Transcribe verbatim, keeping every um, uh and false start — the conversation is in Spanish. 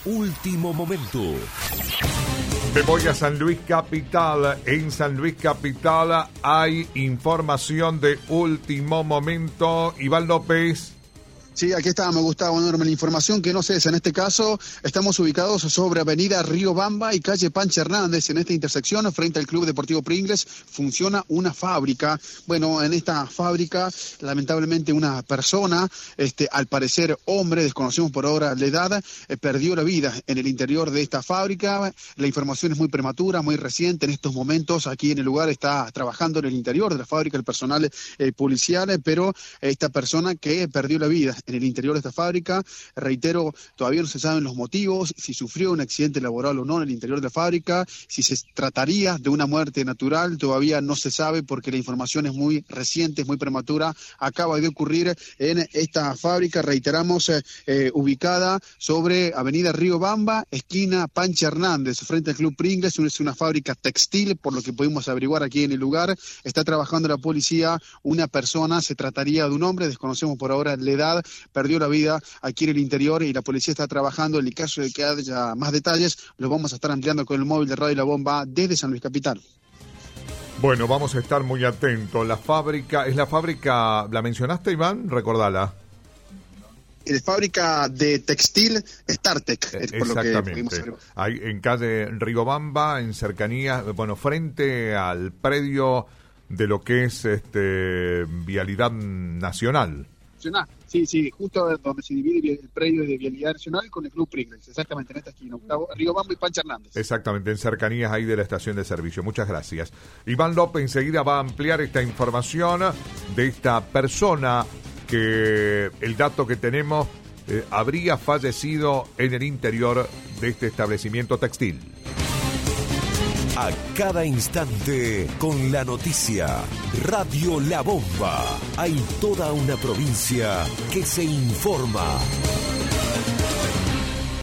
Último Momento. Me voy a San Luis Capital. En San Luis Capital hay información de Último Momento. Iván López. Sí, aquí estábamos, Gustavo, Norma. La información que no cesa. En este caso, estamos ubicados sobre Avenida Riobamba y calle Pancha Hernández. En esta intersección, frente al Club Deportivo Pringles, funciona una fábrica. Bueno, en esta fábrica, lamentablemente, una persona, este, al parecer hombre, desconocemos por ahora la edad, eh, perdió la vida en el interior de esta fábrica. La información es muy prematura, muy reciente. En estos momentos, aquí en el lugar, está trabajando en el interior de la fábrica el personal eh, policial, eh, pero esta persona que perdió la vida en el interior de esta fábrica, reitero, todavía no se saben los motivos, si sufrió un accidente laboral o no en el interior de la fábrica, si se trataría de una muerte natural, todavía no se sabe porque la información es muy reciente, es muy prematura. Acaba de ocurrir en esta fábrica, reiteramos, eh, eh, ubicada sobre Avenida Riobamba, esquina Pancha Hernández, frente al Club Pringles. Es una fábrica textil, por lo que pudimos averiguar aquí en el lugar. Está trabajando la policía, una persona, se trataría de un hombre, desconocemos por ahora la edad, perdió la vida aquí en el interior y la policía está trabajando. En el caso de que haya más detalles, los vamos a estar ampliando con el móvil de Radio La Bomba desde San Luis Capital. Bueno, vamos a estar muy atentos. La fábrica, ¿es la fábrica, la mencionaste, Iván? Recordala. La fábrica de textil Startec, es por lo que pudimos saber. Hay en calle Riobamba, en cercanía, bueno, frente al predio de lo que es este Vialidad Nacional. Sí, sí, justo donde se divide el predio de Vialidad Nacional con el Club Pringles, exactamente en esta esquina, Gustavo, Riobamba y Pancha Hernández. Exactamente, en cercanías ahí de la estación de servicio. Muchas gracias. Iván López enseguida va a ampliar esta información de esta persona que el dato que tenemos eh, habría fallecido en el interior de este establecimiento textil. A cada instante con la noticia. Radio La Bomba. Hay toda una provincia que se informa.